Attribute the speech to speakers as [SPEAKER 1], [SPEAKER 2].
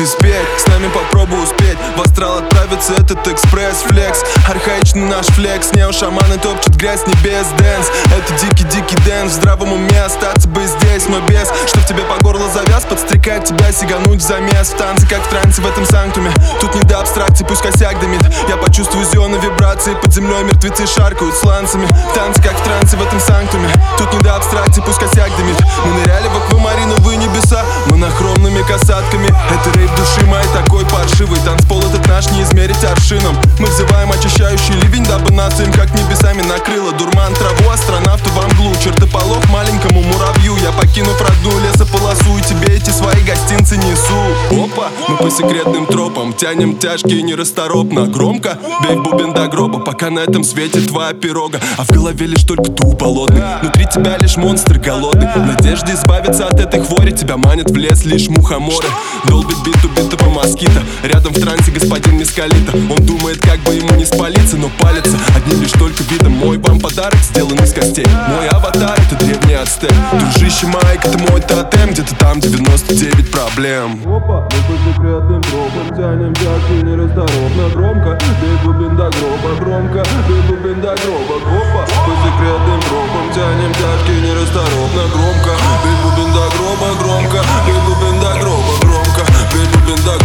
[SPEAKER 1] ты спеть, с нами попробуй успеть. В астрал отправится этот экспресс-флекс. Архаичный наш флекс, неошаманы топчут грязь, небес дэнс. Это дикий-дикий дэнс, в здравом уме остаться бы здесь, но без. Что в тебе по горло завяз, подстрекает тебя сигануть в замес. В танце, как в трансе в этом санктуме, тут не до абстракции, пусть косяк дымит. Я почувствую зоны вибрации, под землей мертвецы шаркают сланцами. В танце, как в трансе в этом санктуме, тут не до абстракции, пусть косяк дымит. Мы ныряли в аквамариновые небеса, монохромными касатками. Это рейв души моей такой паршивый. Танцпол этот наш не измерить аршином. Мы взываем очищающий ливень, дабы нацию им как небесами накрыло. Дурман траву, астронавту во мглу, чертополох маленькому муравью. Я покинув родную лесополосу и тебе эти свои гостинцы несу. Опа, мы по секретным тропам тянем тяжкие нерасторопно. Громко бей в бубен до гроба, пока на этом свете твоя пирога. А в голове лишь только туп болотный, внутри тебя лишь монстр голодный. В надежде избавиться от этой хвори тебя манят в лес лишь мухоморы. Долбит бит убитого москита, рядом в трансе господин Мескалита. Он думает, как бы ему не спалиться, но палится одним лишь только видом. Мой вам подарок сделан из костей. Мой аватар — это древний ацтек. Дружище Майк — это мой тотем. Где-то там 99 проблем.
[SPEAKER 2] Опа, мы по секретным тропам тянем тяжкие нерасторопно. Громко бей бубен до гроба, громко бей бубен до гроба. Опа, по секретным тропам тянем тяжкие нерасторопно. Громко бей бубен до гроба, громко бей бубен до гроба, громко бей бубен до гроба.